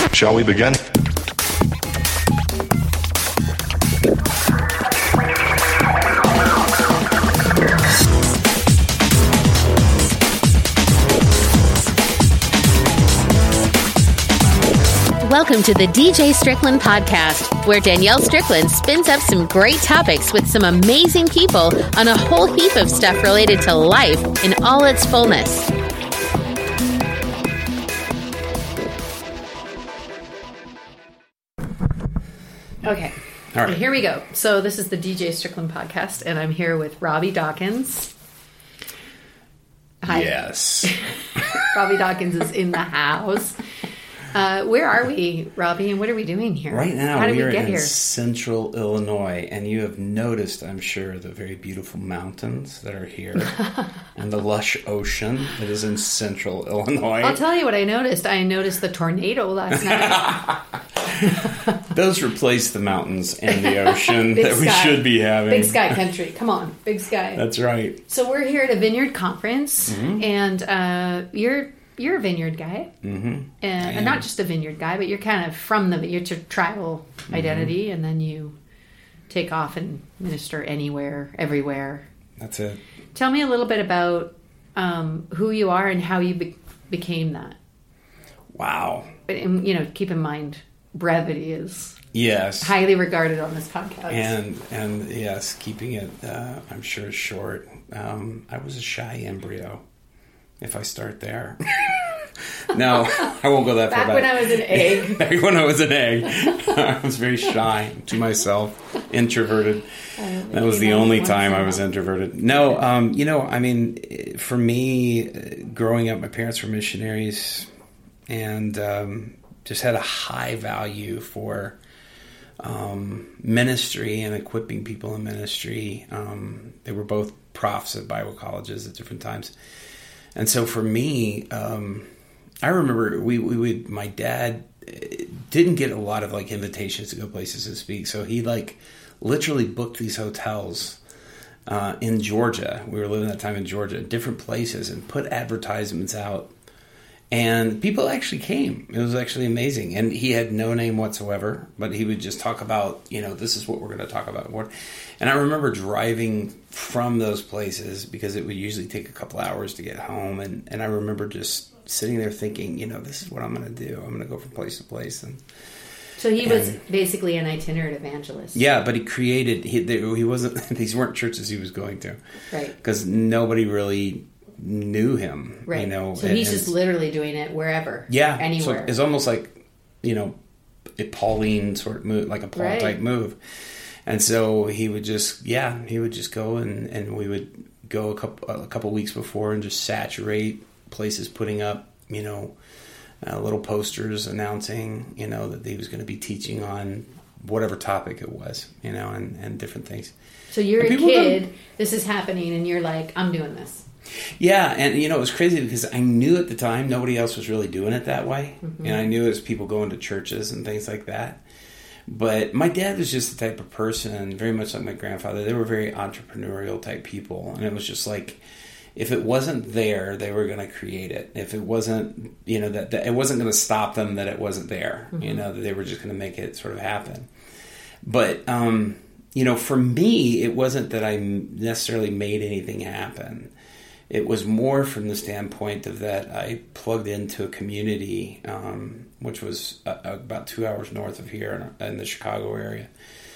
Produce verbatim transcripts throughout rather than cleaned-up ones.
Shall we begin? Welcome to the D J Strickland Podcast, where Danielle Strickland spins up some great topics with some amazing people on a whole heap of stuff related to life in all its fullness. Okay, all right. Here we go. So this is the D J Strickland Podcast, and I'm here with Robbie Dawkins. Hi. Yes. Robbie Dawkins is in the house. Uh, where are we, Robbie, and what are we doing here? Right now, How did we we are get in here? central Illinois, and you have noticed, I'm sure, the very beautiful mountains that are here and the lush ocean that is in central Illinois. I'll tell you what I noticed. I noticed the tornado last night. Those replace the mountains and the ocean that we sky. should be having. Big sky country. Come on, big sky. That's right. So we're here at a vineyard conference, mm-hmm. and uh, you're you're a vineyard guy, mm-hmm. and, and not just a vineyard guy, but you're kind of from the you're to tribal mm-hmm. identity, and then you take off and minister anywhere, everywhere. That's it. Tell me a little bit about um, who you are and how you be- became that. Wow. But you know, keep in mind, brevity is yes highly regarded on this podcast, and and yes, keeping it uh, I'm sure short. Um, I was a shy embryo. If I start there. No, I won't go that Back far back. when I was an egg. Back when I was an egg. I was very shy to myself, introverted. That was the only time I was introverted. No, um, you know, I mean, for me, growing up, my parents were missionaries and um, just had a high value for um, ministry and equipping people in ministry. Um, they were both profs at Bible colleges at different times. And so for me, um, I remember we, we would, my dad didn't get a lot of like invitations to go places to speak. So he like literally booked these hotels uh, in Georgia. We were living that time in Georgia, different places, and put advertisements out. And people actually came. It was actually amazing. And he had no name whatsoever, but he would just talk about, you know, this is what we're going to talk about. And I remember driving from those places because it would usually take a couple hours to get home. And, and I remember just sitting there thinking, you know, this is what I'm going to do. I'm going to go from place to place. And so he and, was basically an itinerant evangelist. Yeah, but he created, he, he wasn't, these weren't churches he was going to. Right. Because nobody really knew him, right? You know, so he's and, just literally doing it wherever, yeah, anywhere. So it's almost like, you know, a Pauline sort of move, like a Paul right. type move. And so he would just, yeah, he would just go and, and we would go a couple a couple weeks before and just saturate places, putting up, you know, uh, little posters announcing, you know, that he was going to be teaching on whatever topic it was, you know, and, and different things. So you're and a kid, don't... this is happening, and you're like, I'm doing this. Yeah, and you know, it was crazy because I knew at the time nobody else was really doing it that way. Mm-hmm. And I knew it was people going to churches and things like that. But my dad was just the type of person, very much like my grandfather. They were very entrepreneurial type people. And it was just like, if it wasn't there, they were going to create it. If it wasn't, you know, that, that it wasn't going to stop them that it wasn't there. Mm-hmm. You know, that they were just going to make it sort of happen. But, um, you know, for me, it wasn't that I necessarily made anything happen. It was more from the standpoint of that I plugged into a community, um, which was uh, about two hours north of here in, in the Chicago area.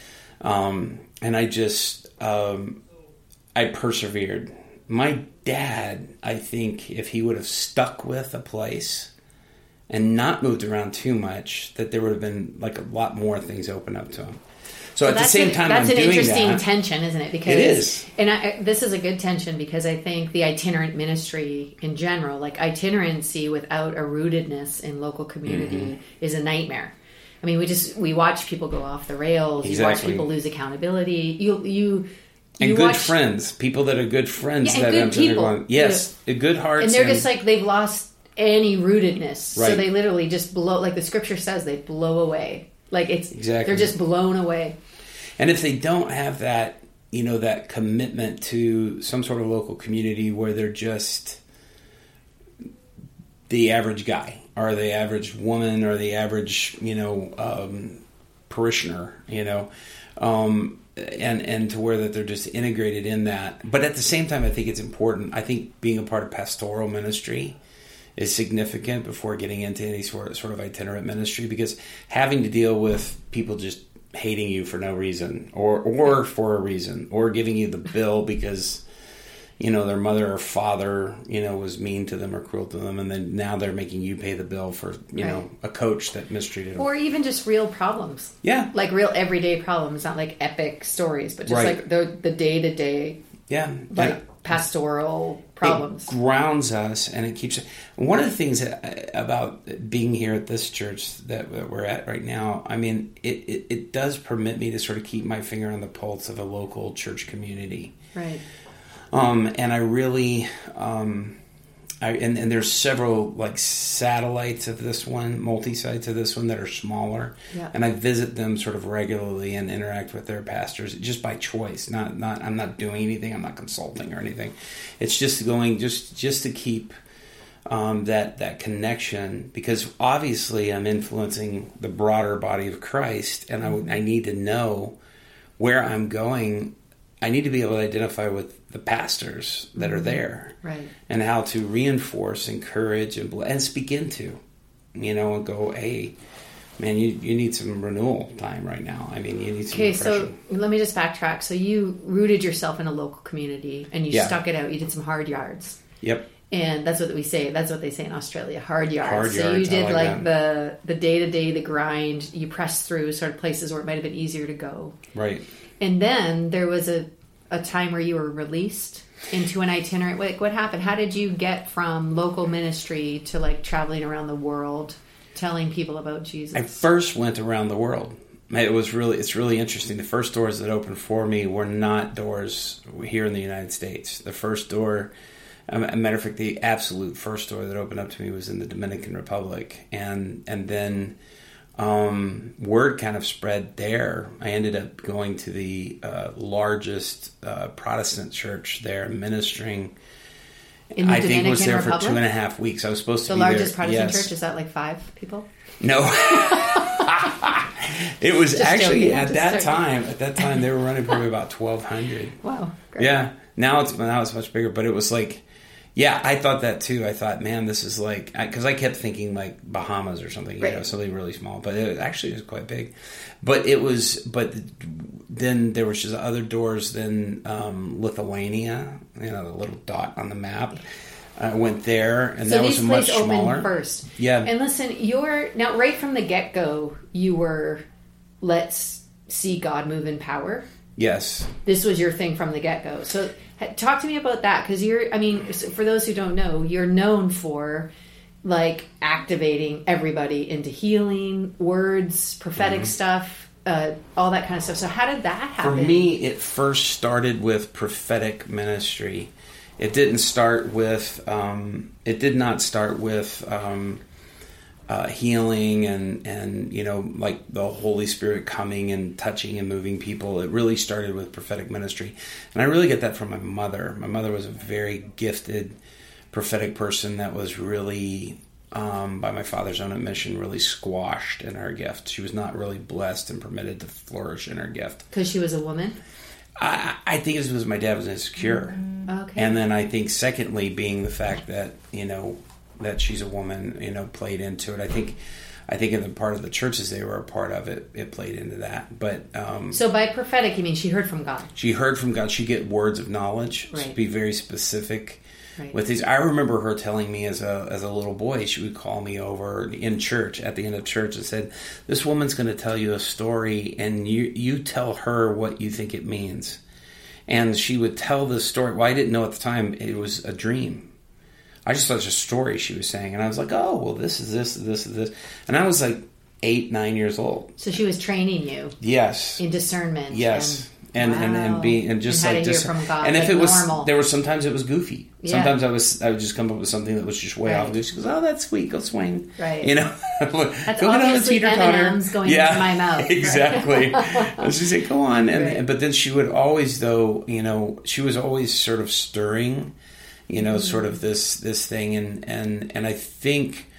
Um, and I just, um, I persevered. My dad, I think if he would have stuck with a place and not moved around too much, that there would have been like a lot more things open up to him. So, so at the same a, time, that's I'm an doing interesting that, tension, isn't it? Because it is, and I, this is a good tension because I think the itinerant ministry in general, like itinerancy without a rootedness in local community, mm-hmm. is a nightmare. I mean, we just we watch people go off the rails. Exactly. You watch people lose accountability. You you. And you good watch, friends, people that are good friends. Yeah, and that good people. Going, yes, you know, good hearts. And they're and, just like, they've lost any rootedness. Right. So they literally just blow, like the scripture says, they blow away. Like it's, exactly. They're just blown away. And if they don't have that, you know, that commitment to some sort of local community where they're just the average guy, or or the average woman or the average, you know, um, parishioner, you know, um, and and to where that they're just integrated in that. But at the same time, I think it's important. I think being a part of pastoral ministry is significant before getting into any sort of, sort of itinerant ministry, because having to deal with people just hating you for no reason or or for a reason, or giving you the bill because, you know, their mother or father, you know, was mean to them or cruel to them, and then now they're making you pay the bill for, you right. know, a coach that mistreated them. Or even just real problems. Yeah. Like real everyday problems, not like epic stories, but just right. like the the day-to-day, yeah, like yeah. pastoral problems. It grounds us, and it keeps... One of the things that, about being here at this church that, that we're at right now, I mean, it, it, it does permit me to sort of keep my finger on the pulse of a local church community. Right. Um, and I really, um, I, and, and there's several like satellites of this one, multi-sites of this one that are smaller. Yeah. And I visit them sort of regularly and interact with their pastors just by choice. Not, not, I'm not doing anything. I'm not consulting or anything. It's just going, just, just to keep, um, that, that connection, because obviously I'm influencing the broader body of Christ, and I, I need to know where I'm going. I need to be able to identify with the pastors that are there, right, and how to reinforce, encourage, and and speak into, you know, and go, hey, man, you you need some renewal time right now. I mean, you need some. Okay, so let me just backtrack. So you rooted yourself in a local community, and you yeah. stuck it out. You did some hard yards. Yep. And that's what we say. That's what they say in Australia. Hard yards. Hard so yards, you did like, like the the day to day, the grind. You pressed through sort of places where it might have been easier to go. Right. And then there was a, a time where you were released into an itinerant. Like, what happened? How did you get from local ministry to like traveling around the world, telling people about Jesus? I first went around the world. It was really, it's really interesting. The first doors that opened for me were not doors here in the United States. The first door, a matter of fact, the absolute first door that opened up to me was in the Dominican Republic, and and then. Um, word kind of spread there. I ended up going to the uh, largest uh, Protestant church there, ministering. In the I Dominican think was there Republic? for two and a half weeks. I was supposed to the be largest there. Protestant yes. church. Is that like five people? No. It was Just actually joking. at Just that joking. time. At that time, they were running probably about twelve hundred. Wow. Great. Yeah. Now it's now it's much bigger, but it was like. Yeah, I thought that too. I thought, man, this is like... Because I, I kept thinking like Bahamas or something, you right. know, something really small. But it actually was quite big. But it was... But then there was just other doors. Then um, Lithuania, you know, the little dot on the map. I went there, and so that was much opened smaller. First. Yeah. And listen, you're... Now, right from the get-go, you were, let's see God move in power. Yes. This was your thing from the get-go. So... Talk to me about that, because you're, I mean, for those who don't know, you're known for like activating everybody into healing, words, prophetic mm-hmm. stuff, uh, all that kind of stuff. So how did that happen? For me, it first started with prophetic ministry. It didn't start with, um, it did not start with um, uh, healing and, and, you know, like the Holy Spirit coming and touching and moving people. It really started with prophetic ministry. And I really get that from my mother. My mother was a very gifted prophetic person that was really, um, by my father's own admission, really squashed in her gift. She was not really blessed and permitted to flourish in her gift. Because she was a woman? I, I think it was my dad was insecure. Okay. And then I think secondly, being the fact that, you know, that she's a woman, you know, played into it. I think, I think in the part of the churches they were a part of it, it played into that. But um, so by prophetic, you mean she heard from God? She heard from God. She get words of knowledge. Right. She'd be very specific right. with these. I remember her telling me as a as a little boy, she would call me over in church at the end of church and said, "This woman's going to tell you a story, and you you tell her what you think it means." And she would tell this story. Well, I didn't know at the time it was a dream. I just thought it was a story she was saying. And I was like, oh, well, this is this, this is this. And I was like eight, nine years old. So she was training you. Yes. In discernment. Yes. And, wow. and, and, be, and just and like... How to dis- hear from God, and if like it was... normal. There were sometimes it was goofy. Yeah. Sometimes I was I would just come up with something that was just way right. off. And she goes, oh, that's sweet. Go swing. Right. You know? That's go obviously M and M's going yeah, into my mouth. Exactly. And she said, go on. And right. But then she would always, though, you know, she was always sort of stirring... You know, mm-hmm. sort of this this thing, and and and I think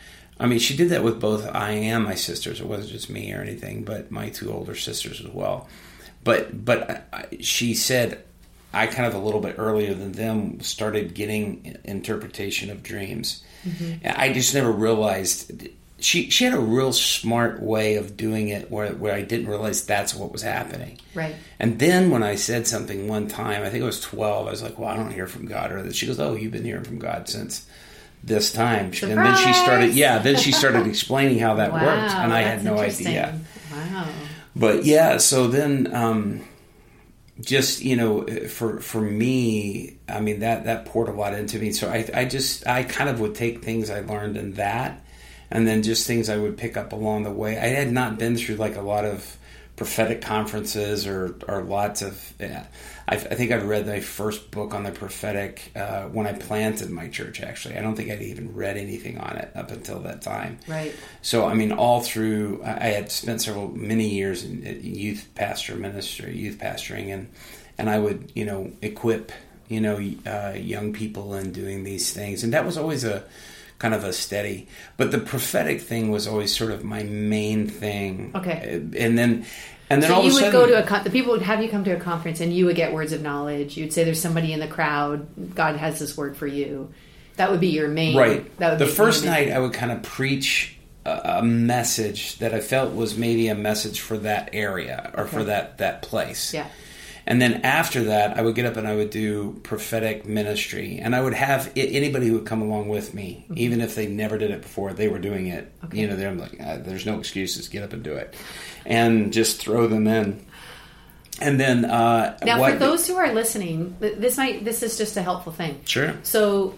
I mean, she did that with both I and my sisters. It wasn't just me or anything, but my two older sisters as well. But but I, she said, I kind of a little bit earlier than them started getting interpretation of dreams. Mm-hmm. I just never realized. She she had a real smart way of doing it where where I didn't realize that's what was happening. Right. And then when I said something one time, I think I was twelve, I was like, well, I don't hear from God. Or she goes, oh, you've been hearing from God since this time. Surprise! And then she started, yeah, then she started explaining how that wow, worked. And I had no idea. Wow. But yeah, so then um, just, you know, for for me, I mean, that, that poured a lot into me. So I, I just, I kind of would take things I learned in that. And then just things I would pick up along the way. I had not been through like a lot of prophetic conferences or, or lots of... Yeah. I, I think I've read my first book on the prophetic uh, when I planted my church, actually. I don't think I'd even read anything on it up until that time. Right. So, I mean, all through... I had spent several, many years in youth pastor ministry, youth pastoring, and, and I would, you know, equip, you know, uh, young people in doing these things. And that was always a... kind of a steady, but the prophetic thing was always sort of my main thing. Okay. And then, and then so all you of a would sudden, go to a con- the people would have you come to a conference, and you would get words of knowledge. You'd say, "There's somebody in the crowd. God has this word for you." That would be your main. Right. That would the be first your main. night, I would kind of preach a, a message that I felt was maybe a message for that area or okay. for that that place. Yeah. And then after that, I would get up and I would do prophetic ministry. And I would have anybody who would come along with me, mm-hmm. even if they never did it before, they were doing it. Okay. You know, they're like, ah, there's no excuses, get up and do it. And just throw them in. And then... Uh, now, what, for those who are listening, this might this is just a helpful thing. Sure. So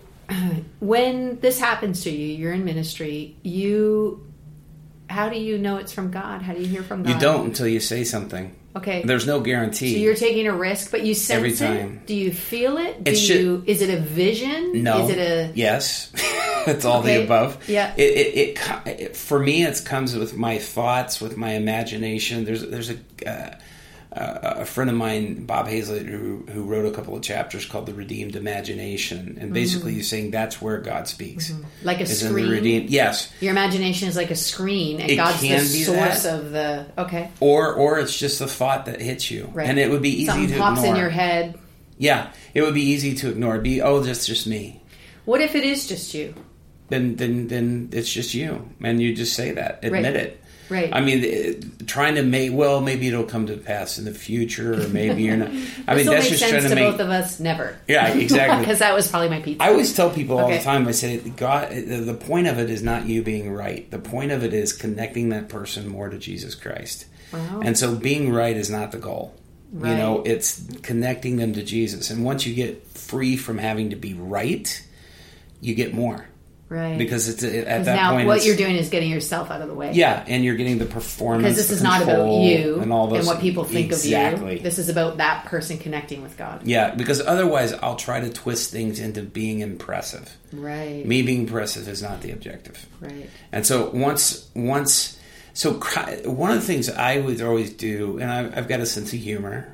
when this happens to you, you're in ministry, you... How do you know it's from God? How do you hear from God? You don't until you say something. Okay. There's no guarantee. So you're taking a risk, but you sense every time. it? Do you feel it? Do it's you? Just, is it a vision? No. Is it a? Yes. It's all okay. the above. Yeah. It, it, it, it for me, it comes with my thoughts, with my imagination. There's there's a uh, uh, a friend of mine, Bob Hazlett, who who wrote a couple of chapters called "The Redeemed Imagination," and basically mm-hmm. he's saying that's where God speaks, mm-hmm. like a is screen. In the redeemed, yes. Your imagination is like a screen, and it God's the source that. of the. Okay. Or or it's just a thought that hits you, right. and it would be easy Something to pops ignore. in your head. Yeah, it would be easy to ignore. It'd be oh, that's just me. What if it is just you? Then then then it's just you, and you just say that, admit right. it. Right. I mean, it, trying to make well, maybe it'll come to pass in the future, or maybe you're not. I mean, that's just sense trying to, to make both of us. Never. Yeah, exactly. Because that was probably my pizza. I always tell people all okay. the time. I say, God, the point of it is not you being right. The point of it is connecting that person more to Jesus Christ. Wow. And so, being right is not the goal. Right. You know, it's connecting them to Jesus. And once you get free from having to be right, you get more. Right. Because it's at that now point. What you're doing is getting yourself out of the way. Yeah, and you're getting the performance. Because this is not about you and all those and what people think exactly. of you. This is about that person connecting with God. Yeah, because otherwise I'll try to twist things into being impressive. Right. Me being impressive is not the objective. Right. And so once once so one of the things I would always do, and I've, I've got a sense of humor.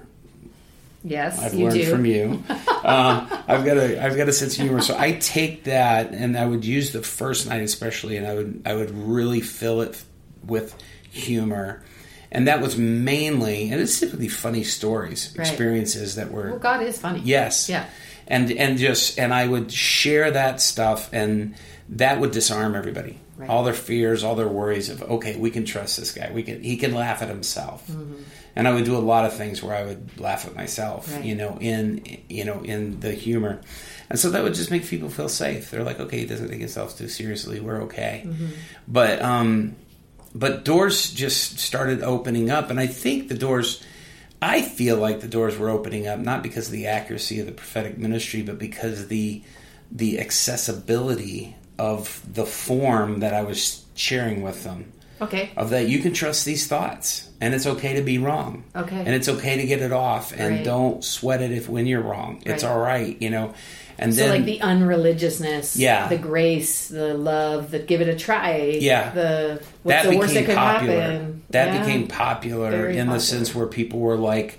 Yes, I've you learned do. from you. um, I've got a I've got a sense of humor, so I take that and I would use the first night especially, and I would I would really fill it with humor, and that was mainly, and it's typically funny stories, right. experiences that were. Well, God is funny. Yes. Yeah. And and just and I would share that stuff, and that would disarm everybody. Right. All their fears, all their worries of, okay, we can trust this guy. We can he can laugh at himself. Mm-hmm. And I would do a lot of things where I would laugh at myself, right. you know, in you know, in the humor. And so that would just make people feel safe. They're like, okay, he doesn't take himself too seriously. We're okay. Mm-hmm. But um but doors just started opening up, and I think the doors I feel like the doors were opening up not because of the accuracy of the prophetic ministry, but because the the accessibility of the form that I was sharing with them. Okay. Of that you can trust these thoughts, and it's okay to be wrong. Okay. And it's okay to get it off, and right. don't sweat it if when you're wrong. It's right. all right, you know. And so then like the unreligiousness, yeah. the grace, the love, the give it a try. Yeah. The what's that the worst that became could popular. happen. That yeah. became popular Very in popular. the sense where people were like,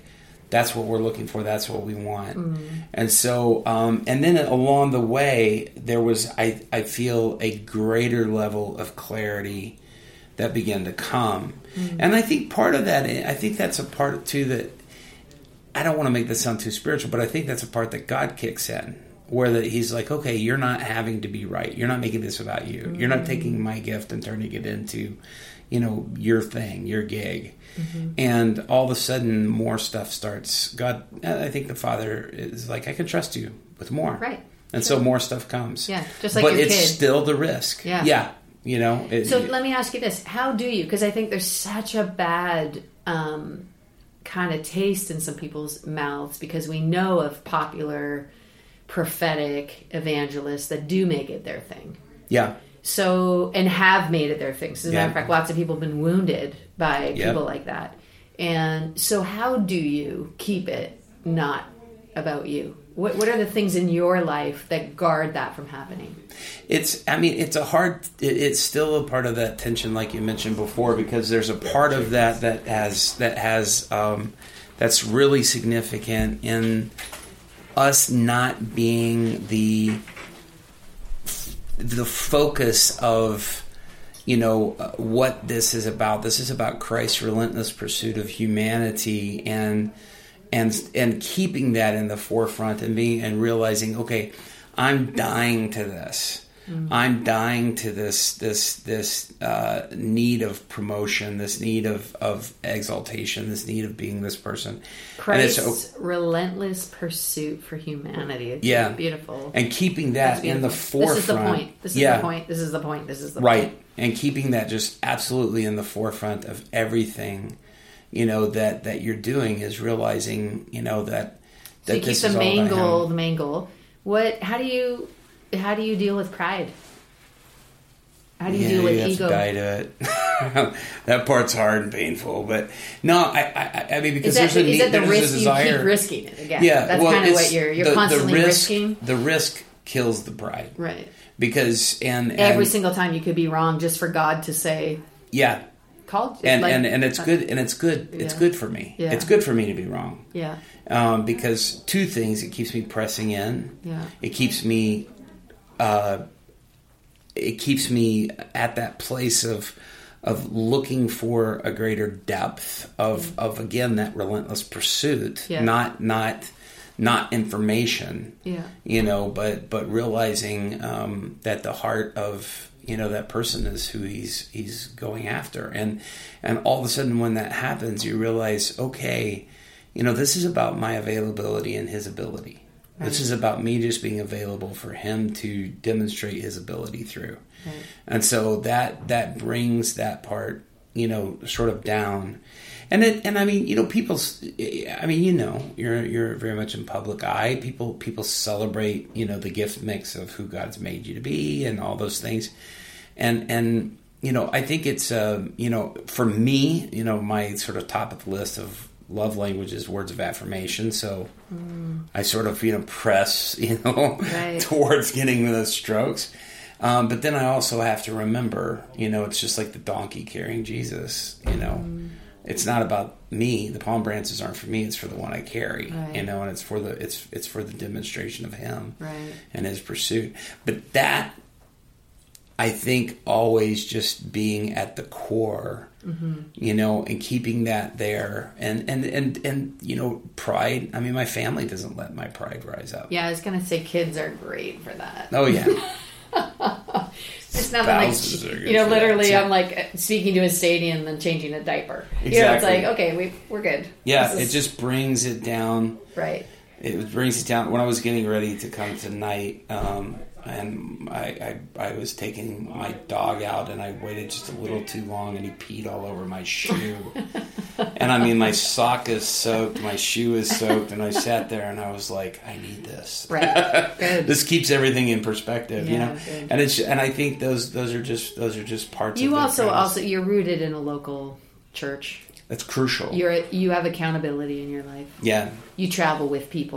That's what we're looking for. That's what we want. Mm. And so, um, and then along the way, there was, I, I feel, a greater level of clarity that began to come. Mm. And I think part of that, I think that's a part too that, I don't want to make this sound too spiritual, but I think that's a part that God kicks in. Where that he's like, okay, you're not having to be right. You're not making this about you. Mm-hmm. You're not taking my gift and turning it into, you know, your thing, your gig. Mm-hmm. And all of a sudden, more stuff starts. God, I think the Father is like, I can trust you with more. Right. And sure. so more stuff comes. Yeah, just like but your it's kid. Still the risk. Yeah. Yeah. You know. It, so it, let me ask you this. How do you, because I think there's such a bad um, kind of taste in some people's mouths because we know of popular prophetic evangelists that do make it their thing. Yeah. So, and have made it their thing. So, as a yeah. matter of fact, lots of people have been wounded by yep. people like that. And so how do you keep it not about you? What What are the things in your life that guard that from happening? It's, I mean, it's a hard, it, it's still a part of that tension, like you mentioned before, because there's a part of that that has, that has, um, that's really significant in us not being the the focus of, you know, uh, what this is about. This is about Christ's relentless pursuit of humanity, and and and keeping that in the forefront, and being and realizing, okay, I'm dying to this. Mm-hmm. I'm dying to this this this uh, need of promotion, this need of, of exaltation, this need of being this person. Christ's and it's, relentless pursuit for humanity. It's yeah, beautiful. And keeping that in the forefront. This is the point. This is yeah. the point. This is the point. This is the right. point. And keeping that just absolutely in the forefront of everything, you know, that, that you're doing is realizing, you know, that, that so you this keep is the main all goal, the main goal. What? How do you? How do you deal with pride? How do you yeah, deal with you have ego? To die to it. That part's hard and painful, but no, I, I, I mean, because is that, there's a is need, that the there's risk a desire. You keep risking it again? Yeah, that's well, kind of what you're you're the, constantly the risk, risking. The risk kills the pride, right? Because and, and every single time you could be wrong, just for God to say, yeah, called and like, and and it's good, and it's good, it's yeah. good for me. Yeah. It's good for me to be wrong. Yeah, um, because two things: it keeps me pressing in. Yeah, it keeps me. Uh, it keeps me at that place of of looking for a greater depth of, mm. of again that relentless pursuit, yeah. not not not information, yeah. you know, but but realizing um, that the heart of you know that person is who he's he's going after, and and all of a sudden when that happens, you realize, okay, you know, this is about my availability and his ability. Right. This is about me just being available for him to demonstrate his ability through. Right. And so that that brings that part, you know, sort of down. And it, and I mean, you know, people, I mean, you know, you're you're very much in public eye. People people celebrate, you know, the gift mix of who God's made you to be and all those things. And and you know, I think it's uh, you know, for me, you know, my sort of top of the list of love language is words of affirmation. So mm. I sort of, you know, press, you know, right. towards getting those strokes. Um, but then I also have to remember, you know, it's just like the donkey carrying Jesus, you know. Mm. It's not about me. The palm branches aren't for me. It's for the one I carry, right. you know, and it's for the it's it's for the demonstration of him right. and his pursuit. But that, I think, always just being at the core, mm-hmm. you know, and keeping that there. And, and, and, and, you know, pride. I mean, my family doesn't let my pride rise up. Yeah, I was going to say kids are great for that. Oh, yeah. It's not like, you know, literally I'm like speaking to a stadium and then changing a diaper. Exactly. You know, it's like, okay, we, we're good. Yeah, is... it just brings it down. Right. It brings it down. When I was getting ready to come tonight, um, and I, I I was taking my dog out, and I waited just a little too long, and he peed all over my shoe. And I mean, my sock is soaked, my shoe is soaked, and I sat there and I was like, I need this. Right. Good. This keeps everything in perspective, yeah, you know. Good. And it's and I think those those are just those are just parts. You of also premise. also you're rooted in a local church. That's crucial. You're you have accountability in your life. Yeah. You travel with people.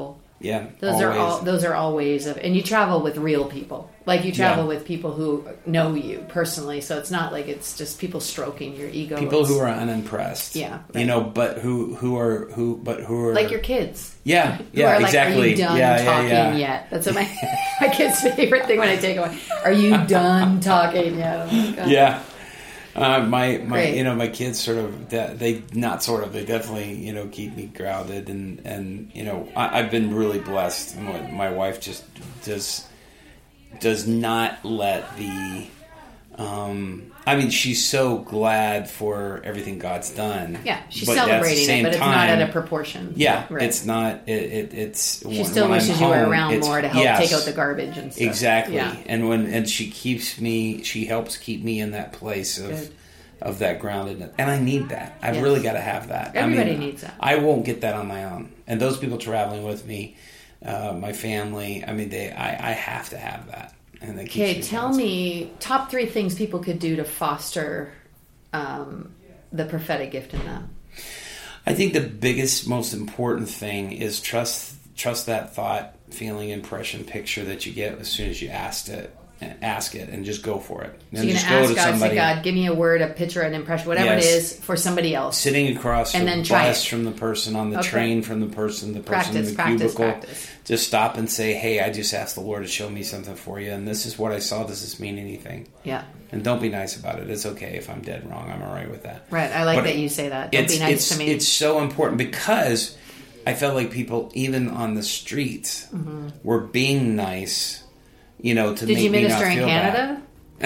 Yeah, those always. are all those are all ways of, and you travel with real people. Like you travel Yeah. with people who know you personally, so it's not like it's just people stroking your ego. People It's who are unimpressed. Yeah, you right. know, but who who are who but who are like your kids. Yeah, Who yeah, are like, exactly. Are you done yeah, talking yeah, yeah. yet? That's what my my kid's favorite thing when I take away. Are you done talking yet? Oh my God. Yeah. Uh, my my Great. you know my kids sort of they not sort of they definitely you know keep me grounded and and you know I, I've been really blessed. My, my wife just does does not let the um I mean she's so glad for everything God's done. Yeah, she's but at the celebrating it, same but it's time, not at a proportion. Yeah, Right. it's not. It, it it's. She when, still when wishes I'm you were home, around it's- more to help yes. take out the garbage and stuff. Exactly. Yeah. And when and she keeps me, she helps keep me in that place of Good. of that groundedness, and I need that. I've Yes. really got to have that. Everybody I mean, needs that. I won't get that on my own, and those people traveling with me, uh, my family. I mean, they. I, I have to have that. And they keep Okay, me tell constant. me top three things people could do to foster um, the prophetic gift in them. I think the biggest, most important thing is trust. Trust that thought, feeling, impression, picture that you get as soon as you ask it. Ask it and just go for it. So And you're just going to go ask to God, say, somebody God, give me a word, a picture, an impression, whatever Yes. it is for somebody else. sitting across And the then try bus it. from the person on the Okay. train from the person, the person Practice, in the practice, cubicle. practice. Just stop and say, "Hey, I just asked the Lord to show me something for you, and this is what I saw. Does this mean anything?" Yeah. And don't be nice about it. It's okay if I'm dead wrong. I'm all right with that. Right. I like But that you say that. Don't it's, be nice it's, to me. It's so important because I felt like people, even on the streets, were being nice. You know, to Did make you me minister not in feel bad. Canada?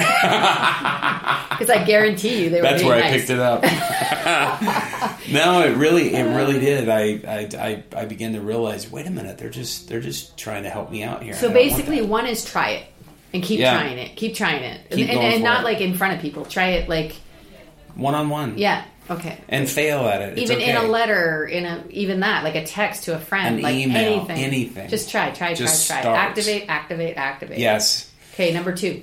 Because I guarantee you they were That's being where nice. I picked it up. No, it really, it really did. I, I, I, I began to realize, wait a minute, they're just, they're just trying to help me out here. So I don't want basically, that. one is try it and keep Yeah. trying it. Keep trying it, Keep and, and, going and for not it. like in front of people. Try it like one on one, yeah, okay. and fail at it. It's Even okay. in a letter, in a even that, like a text to a friend, An like email, anything, anything. Just try, try, Just try, try. start. Activate, activate, activate. Yes. Okay, number two.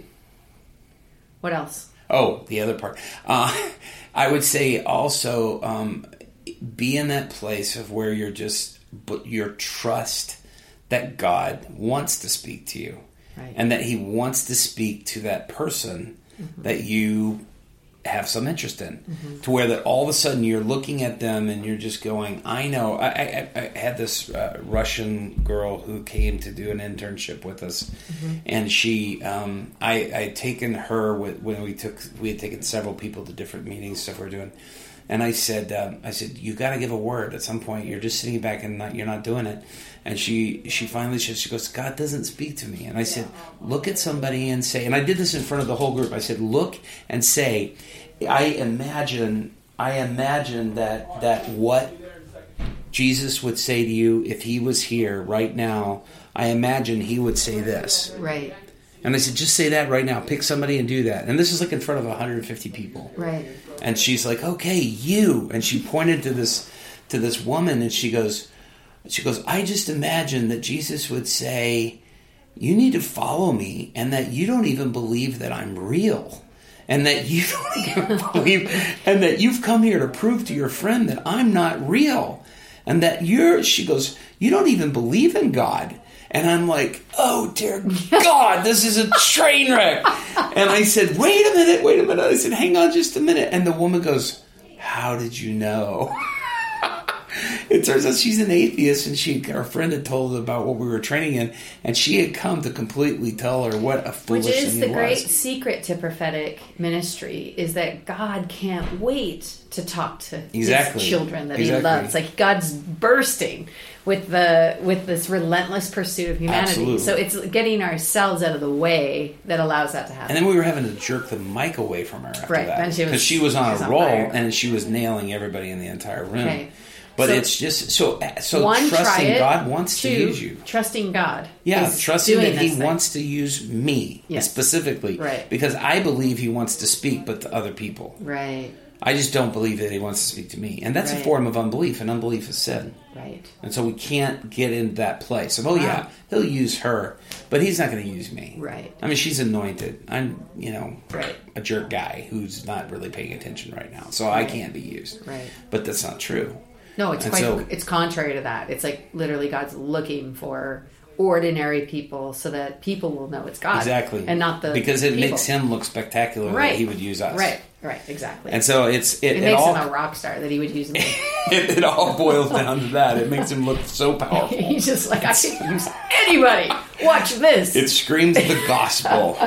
What else? Oh, the other part. Uh, I would say also um, be in that place of where you're just, but your trust that God wants to speak to you, Right. and that He wants to speak to that person mm-hmm. that you have some interest in, mm-hmm. to where that all of a sudden you're looking at them and you're just going, I know. I, I, I had this uh, Russian girl who came to do an internship with us, mm-hmm. and she, um, I, I had taken her with, when we took, we had taken several people to different meetings, stuff we're doing. And I said, um, I said, you got to give a word at some point. You're just sitting back and not, you're not doing it. And she, she finally says, she goes, God doesn't speak to me. And I said, look at somebody and say, and I did this in front of the whole group. I said, look and say, I imagine, I imagine that that what Jesus would say to you if He was here right now. I imagine He would say this. Right. And I said, just say that right now. Pick somebody and do that. And this is like in front of one hundred fifty people. Right. And she's like, okay, you. And she pointed to this to this woman, and she goes, she goes, I just imagine that Jesus would say, you need to follow me, and that you don't even believe that I'm real, and that you don't even believe, and that you've come here to prove to your friend that I'm not real, and that you're. She goes, you don't even believe in God. And I'm like, oh, dear God, this is a train wreck. And I said, wait a minute, wait a minute. I said, hang on just a minute. And the woman goes, how did you know? It turns out she's an atheist, and she, her friend had told her about what we were training in, and she had come to completely tell her what a foolish Which thing is it the was. great secret to prophetic ministry, is that God can't wait to talk to Exactly. His children that Exactly. He loves. Like God's bursting with the with this relentless pursuit of humanity. Absolutely. So it's getting ourselves out of the way that allows that to happen. And then we were having to jerk the mic away from her after Right, that. and she was- Because she was on she was a on roll, fire. and she was nailing everybody in the entire room. Okay. But So- it's just, so so One, try trusting it. God wants Two, to use you. Trusting God. Yeah, is trusting doing that He this thing. wants to use me Yes. specifically. Right. Because I believe He wants to speak, but to other people. Right. I just don't believe that He wants to speak to me. And that's Right. a form of unbelief, and unbelief is sin. Right. And so we can't get into that place of, oh, yeah, Wow. He'll use her, but He's not going to use me. Right. I mean, she's anointed. I'm, you know, Right. a jerk guy who's not really paying attention right now. So I can't be used. Right. But that's not true. No, it's And quite so- it's contrary to that. It's like literally God's looking for ordinary people so that people will know it's God. Exactly. And not the Because it people. makes him look spectacular Right. that he would use us. Right, right, exactly. And so it's it, it it, makes all him a rock star that he would use me. it, it all boils down to that. It makes him look so powerful. He's just like, I can use anybody. Watch this. It screams the gospel.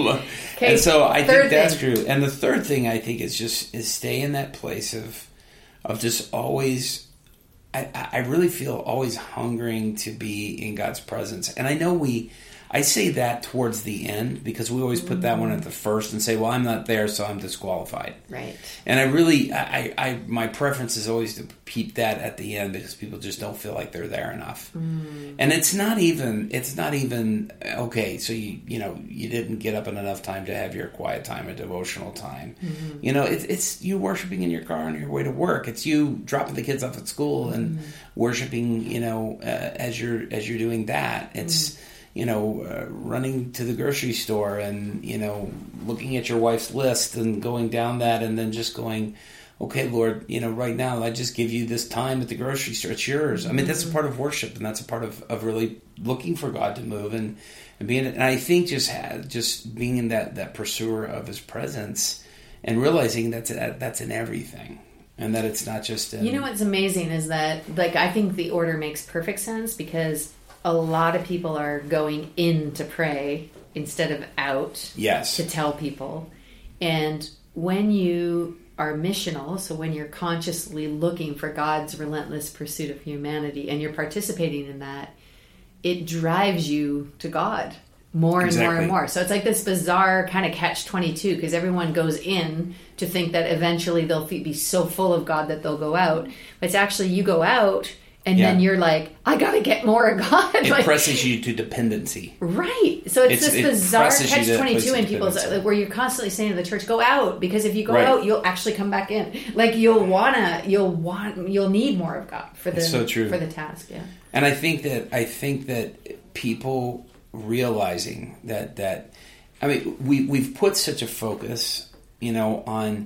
Okay, And so I third think that's thing. true. And the third thing I think is just is stay in that place of of just always I, I really feel always hungering to be in God's presence. And I know we I say that towards the end because we always put that one at the first and say, well, I'm not there, so I'm disqualified. Right. And I really, I, I, my preference is always to keep that at the end because people just don't feel like they're there enough. Mm. And it's not even, it's not even, okay, so you, you know, you didn't get up in enough time to have your quiet time, a devotional time. Mm-hmm. You know, it, it's you worshiping in your car on your way to work. It's you dropping the kids off at school and mm-hmm. worshiping, you know, uh, as you're, as you're doing that. It's, mm-hmm. you know, uh, running to the grocery store and, you know, looking at your wife's list and going down that and then just going, okay, Lord, you know, right now I just give you this time at the grocery store. It's yours. I mean, that's a part of worship and that's a part of, of really looking for God to move and, and being, and I think just had, just being in that, that pursuer of his presence and realizing that's, that's in everything. And that it's not just in... You know what's amazing is that, like, I think the order makes perfect sense because a lot of people are going in to pray instead of out yes. to tell people. And when you are missional, so when you're consciously looking for God's relentless pursuit of humanity and you're participating in that, it drives you to God more and exactly. more and more. So it's like this bizarre kind of catch twenty-two because everyone goes in to think that eventually they'll be so full of God that they'll go out. But it's actually you go out and yeah. then you're like, I got to get more of God. It like, presses you to dependency. Right. So it's, it's this bizarre catch twenty-two in people's, like, where you're constantly saying to the church, go out. Because if you go right. out, you'll actually come back in. Like you'll wanna, you'll want, you'll need more of God for the, so true. for the task. Yeah. And I think that, I think that people realizing that, that, I mean, we, we've put such a focus, you know, on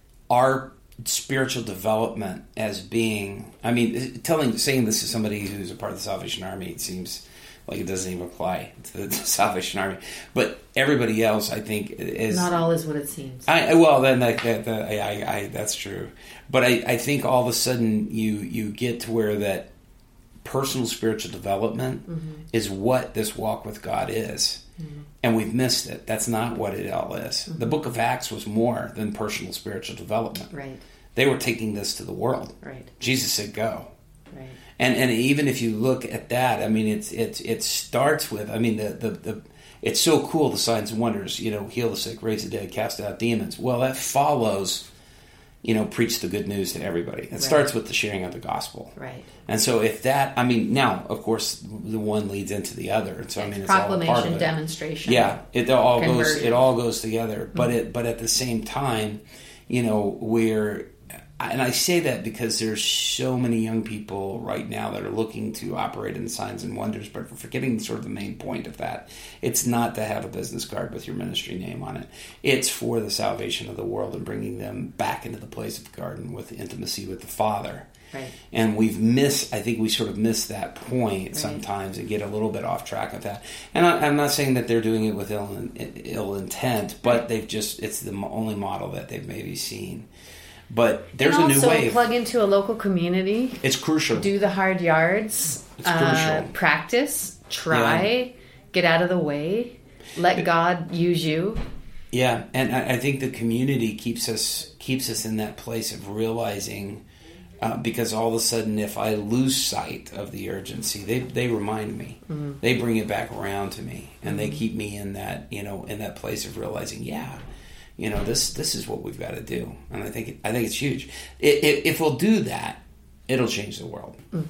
our spiritual development as being, I mean, telling, saying this to somebody who's a part of the Salvation Army, it seems like it doesn't even apply to the, the Salvation Army. But everybody else, I think, is not all is what it seems. I well, then that, that, that I, I, that's true. But I, I think all of a sudden you you get to where that personal spiritual development mm-hmm. is what this walk with God is. Mm-hmm. And we've missed it. That's not what it all is. Mm-hmm. The book of Acts was more than personal spiritual development. Right. They were taking this to the world. Right. Jesus said, go. Right. And and even if you look at that, I mean, it's it's it starts with, I mean, the, the, the it's so cool, the signs and wonders, you know, heal the sick, raise the dead, cast out demons. Well, that follows, you know, preach the good news to everybody. It right. starts with the sharing of the gospel. Right. And so if that, I mean, now, of course, the one leads into the other. And so, I mean, it's proclamation, all part of it. Demonstration. Yeah, it all conversion. goes, it all goes together. But mm-hmm. it, but at the same time, you know, we're, and I say that because there's so many young people right now that are looking to operate in signs and wonders, but we're forgetting sort of the main point of that. It's not to have a business card with your ministry name on it. It's for the salvation of the world and bringing them back into the place of the garden with intimacy with the Father. Right. And we've missed, I think we sort of miss that point right. sometimes and get a little bit off track of that. And I, I'm not saying that they're doing it with ill, ill intent, but they've just, it's the only model that they've maybe seen. But there's and a new way. Plug into a local community. It's crucial. Do the hard yards. It's uh, crucial. Practice. Try. Yeah. Get out of the way. Let God use you. Yeah, and I, I think the community keeps us keeps us in that place of realizing, uh, because all of a sudden, if I lose sight of the urgency, they they remind me. Mm-hmm. They bring it back around to me, and mm-hmm. they keep me in that you know in that place of realizing, yeah. You know, this this is what we've got to do, and I think it, I think it's huge. It, it, if we'll do that, it'll change the world. Mm.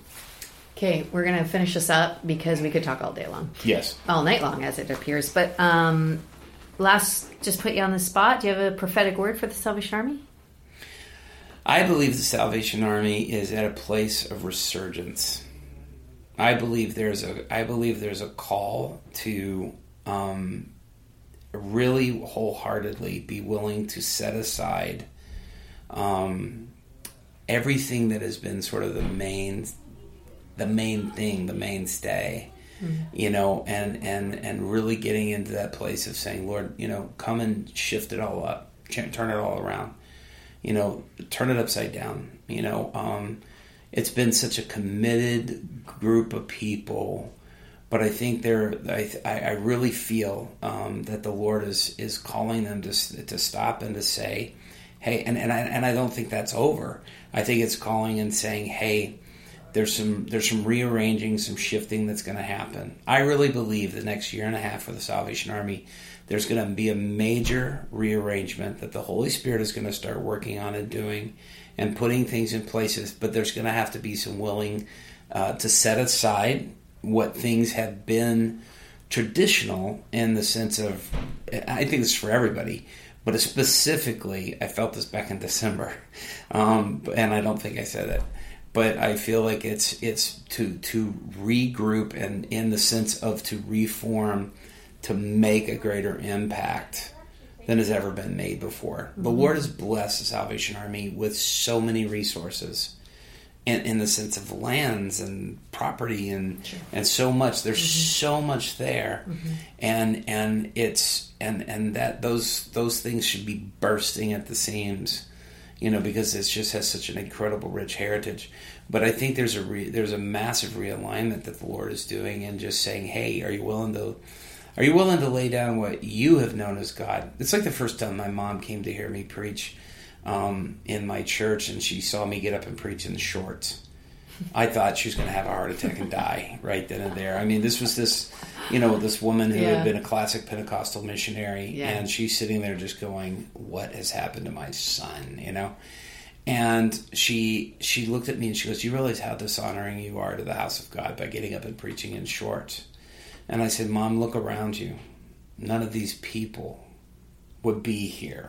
Okay, we're going to finish this up because we could talk all day long. Yes, all night long, as it appears. But um, last, just put you on the spot. Do you have a prophetic word for the Salvation Army? I believe the Salvation Army is at a place of resurgence. I believe there's a I believe there's a call to. Um, really wholeheartedly be willing to set aside um, everything that has been sort of the main, the main thing, the mainstay, mm-hmm. you know, and, and, and really getting into that place of saying, Lord, you know, come and shift it all up, turn it all around, you know, turn it upside down, you know. Um, it's been such a committed group of people, but I think they're, I, I really feel um, that the Lord is, is calling them to to stop and to say, hey, and, and I and I don't think that's over. I think it's calling and saying, hey, there's some there's some rearranging, some shifting that's going to happen. I really believe the next year and a half for the Salvation Army, there's going to be a major rearrangement that the Holy Spirit is going to start working on and doing and putting things in places, but there's going to have to be some willing uh, to set aside what things have been traditional in the sense of, I think it's for everybody, but specifically, I felt this back in December, um, and I don't think I said it, but I feel like it's it's to to regroup and in the sense of to reform, to make a greater impact than has ever been made before. Mm-hmm. The Lord has blessed the Salvation Army with so many resources. In, in the sense of lands and property and sure. and so much, there's mm-hmm. so much there, mm-hmm. and and it's and and that those those things should be bursting at the seams, you know, because it just has such an incredible rich heritage. But I think there's a re, there's a massive realignment that the Lord is doing, and just saying, hey, are you willing to are you willing to lay down what you have known as God? It's like the first time my mom came to hear me preach. Um, in my church, and she saw me get up and preach in shorts. I thought she was going to have a heart attack and die right then and there. I mean, this was this, you know, this woman who yeah. had been a classic Pentecostal missionary, yeah. and she's sitting there just going, what has happened to my son, you know? And she she looked at me and she goes, you realize how dishonoring you are to the house of God by getting up and preaching in shorts? And I said, Mom, look around you. None of these people would be here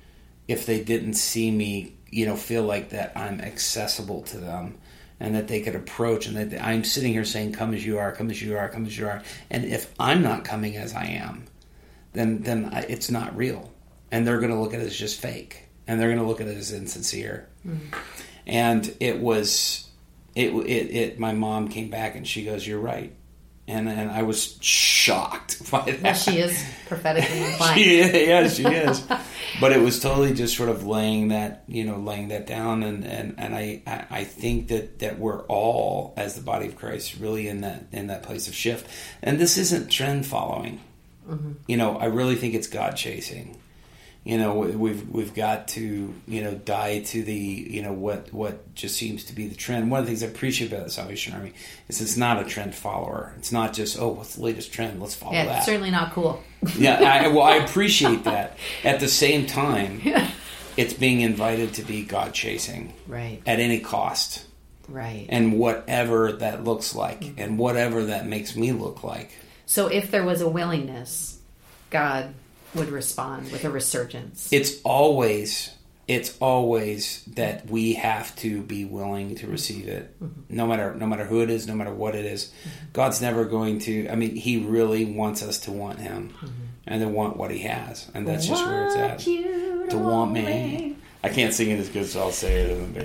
if they didn't see me, you know, feel like that I'm accessible to them and that they could approach, and that I'm sitting here saying, come as you are, come as you are, come as you are. And if I'm not coming as I am, then then I, it's not real. And they're going to look at it as just fake. And they're going to look at it as insincere. Mm-hmm. And it was, it, it, it, my mom came back and she goes, you're right. And and I was shocked by that. Well, she is prophetically inclined. she, yeah, she is. But it was totally just sort of laying that, you know, laying that down. And, and, and I, I think that, that we're all, as the body of Christ, really in that in that place of shift. And this isn't trend following. Mm-hmm. You know, I really think it's God chasing. You know, we've we've got to, you know, die to the, you know, what what just seems to be the trend. One of the things I appreciate about the Salvation Army is it's not a trend follower. It's not just, oh, what's the latest trend? Let's follow yeah, that. It's certainly not cool. yeah, I, well, I appreciate that. At the same time, it's being invited to be God chasing, right? At any cost, right? And whatever that looks like, mm-hmm. and whatever that makes me look like. So, if there was a willingness, God would respond with a resurgence. It's always, it's always that we have to be willing to receive it, mm-hmm. no matter no matter who it is, no matter what it is. Mm-hmm. God's never going to. I mean, He really wants us to want Him, mm-hmm. and to want what He has, and that's just where it's at. To, to want me. me. I can't sing it as good, so I'll say it in the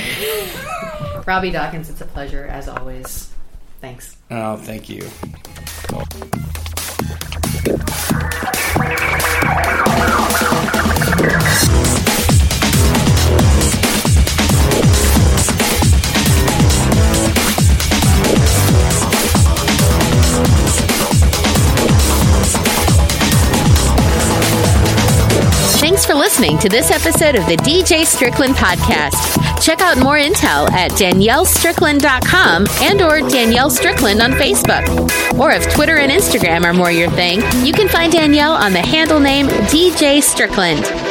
bass. Robbie Dawkins, it's a pleasure as always. Thanks. Oh, thank you. Thanks for listening to this episode of the D J Strickland Podcast. Check out more intel at danielle strickland dot com and or Danielle Strickland on Facebook. Or if Twitter and Instagram are more your thing, you can find Danielle on the handle name D J Strickland.